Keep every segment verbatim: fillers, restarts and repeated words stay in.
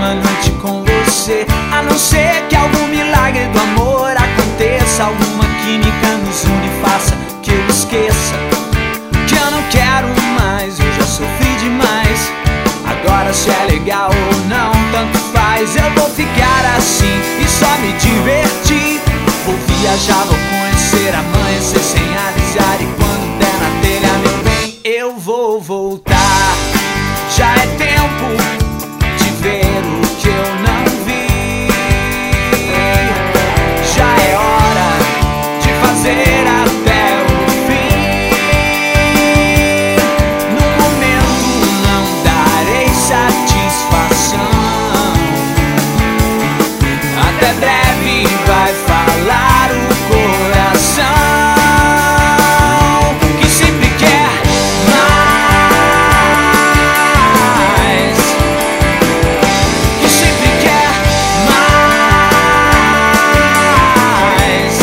uma noite com você. A não ser que algum milagre do amor aconteça, alguma química nos une e faça que eu esqueça que eu não quero mais, eu já sofri demais. Agora se é legal ou não, tanto faz. Eu vou ficar assim e só me divertir. Vou viajar, vou conhecer, amanhecer sem avisar. E quando der na telha, meu bem, eu vou voltar. Já é tempo de ver o que eu não vi. Já é hora de fazer até o fim. No momento não darei satisfação. Até breve vai falar o coração, que sempre quer mais, que sempre quer mais.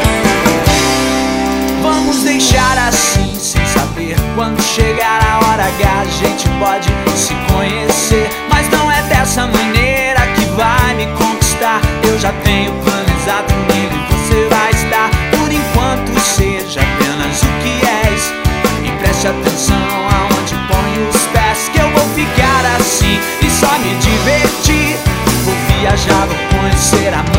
Vamos deixar assim, sem saber quando chegar a hora H a gente pode se conhecer. Mas não é dessa maneira que vai me conquistar. Eu já tenho o plano exato nele, você vai estar. Por enquanto seja apenas o que és, e preste atenção aonde põe os pés, que eu vou ficar assim e só me divertir. Vou viajar, vou conhecer a